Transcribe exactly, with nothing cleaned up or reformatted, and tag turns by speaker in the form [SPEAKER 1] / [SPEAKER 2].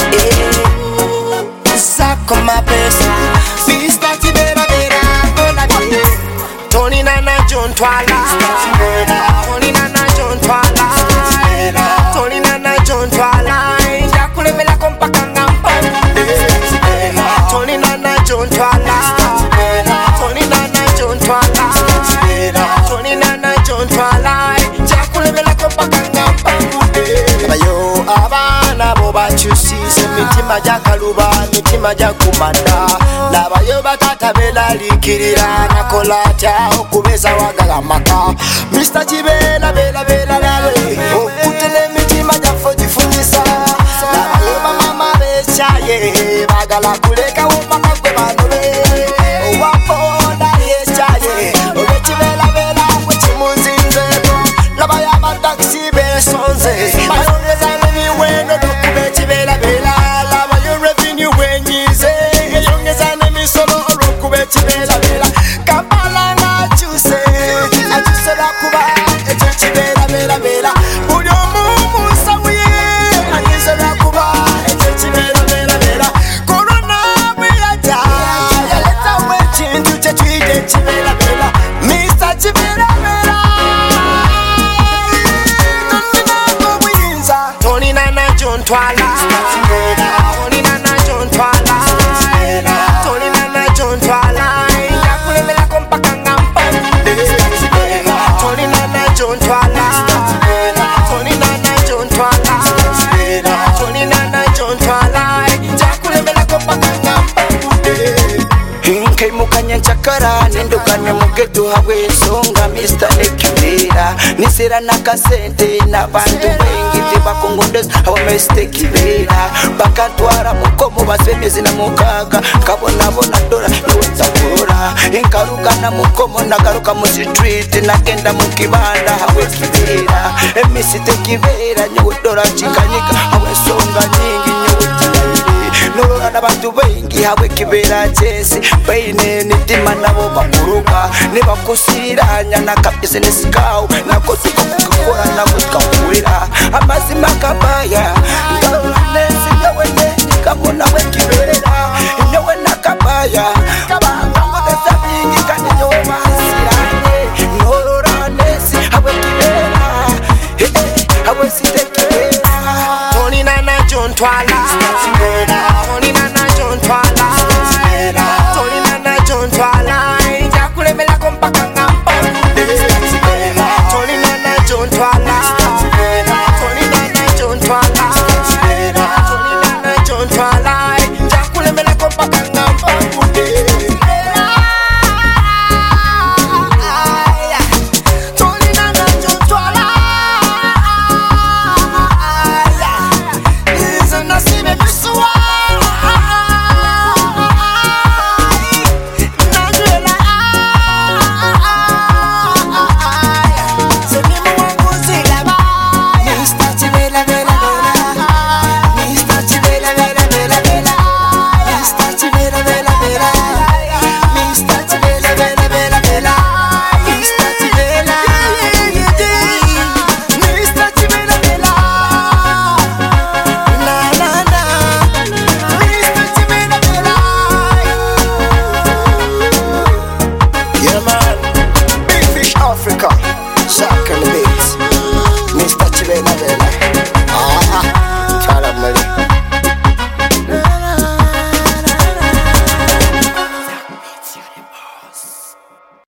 [SPEAKER 1] Eh, Sacco ma pesa, Mister Chibera Vera, Bola Bide. Tony Nana John Twala, Tony Nana John Twala, Tony Nana John Twala. Jakule mela kompa kangamba. Tony Nana John Twala, Tony Nana John Twala, Tony Nana John Twala. Jakule mela kompa kangamba. Abayo abana bo bakyusise mitima gyakaluba mitima gyakumanda labayo batata belalikirira nakola atya okubeza wagala maka Mister Chibera Bera Bera labe okutela emitima gyaffe gifunyisa labayo bamama bekyaye bagala kulekawo mpaka gwe banobe owaponda yekyaye olwekibera bera gwe kimunzinzeko labayo abataxi besonze bayongeza n'emiwendo n'okuba ekibera bera labayo revenue wenyize eyongeza n'emisolo olw'okuba ekibera bera Kampala ng'akyuse akyuse lwakuba ekyo kibera bera bera buli omu musawu ye akyuse lwakuba ekyo kibera bera bera korona bwe yajja yaletawo ekintu kye tuyita ekibera bera Mister Chibera Bera Tony Nana John Twala, Tony Nana John Twala, Tony Nana John Twala. Jakule mela kompa kangamba. Tony Nana John Twala, Tony Nana John Twala, Tony Nana John Twala. Jakule mela kompa kangamba. Hinkai mukanya chakara nendukane mugetu hawe songa Mister Chibera nisera nakasente n'abantu bengi tebakongondeza aba Mister Chibera bakatwara mukomo basemezi na mukaga kabonabona dola niwetakurora inkarukana mukomo nagaruka mu street nagenda mu kibanda hawe Chibera Mister Chibera nyewe chikanyika hawe songa nyingi nyewe Nurora n'abantu bengi hawe Chibera chesi baine nitima nabo bakuruka nibakusiranya na ka business kawo nakoze kokukora nabo tukawira amazima kabaya ngarura nesi nyewe nikamuna we Chibera nyewe nakabaya kabanga modesa bingi kandi nyewe basiranye nurora nesi hawe Chibera hawe Mister Chibera Tony Nana John Twala Tony Nana John Twala Tony Nana John Twala Jakule mela kompa kangamba Tony Nana John Twala Tony Nana John Twala Tony Nana John Twala Jakule mela kompa kangamba Tony Nana John Twala Izo nasibe biswa Africa, Shaka the Beats, Mister Chibera Bera.